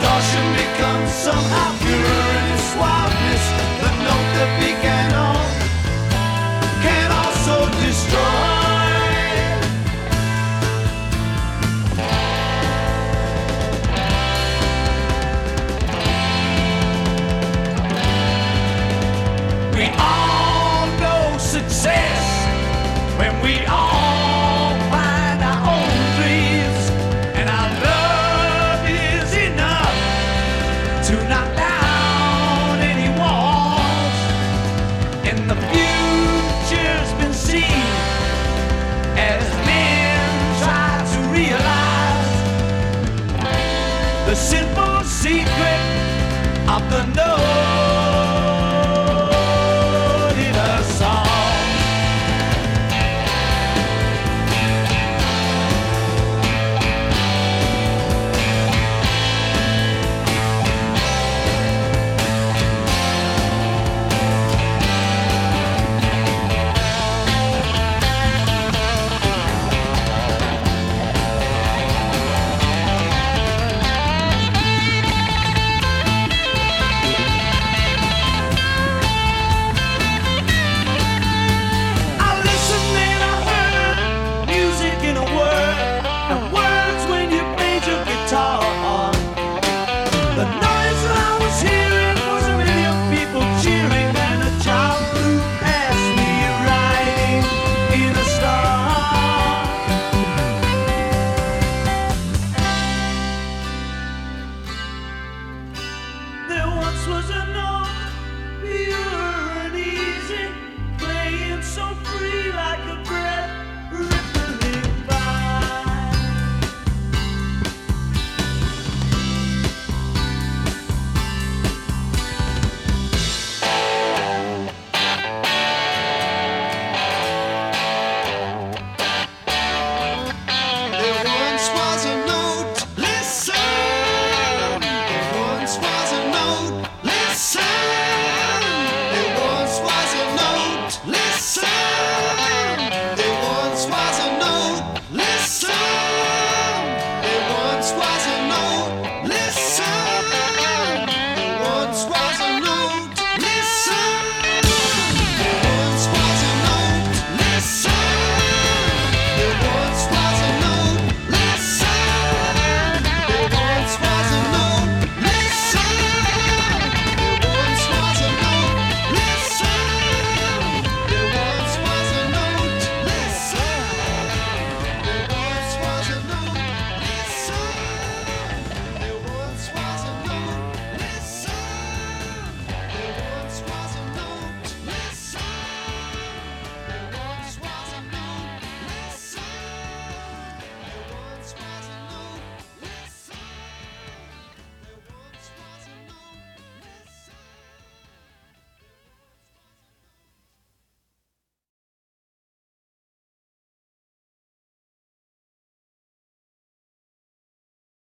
distortion becomes somehow purer in its wildness. The note that began all can also destroy. We all know success when we all find our own dreams, and our love is enough to knock down any walls. And the future's been seen as men try to realize the simple secret of the note in a song. I listened and I heard music in a word, and words when you played your guitar. The noise that I was hearing was a million people cheering, and a child flew past me riding in a star. There once was a note, pure and easy, playing so free like a breeze.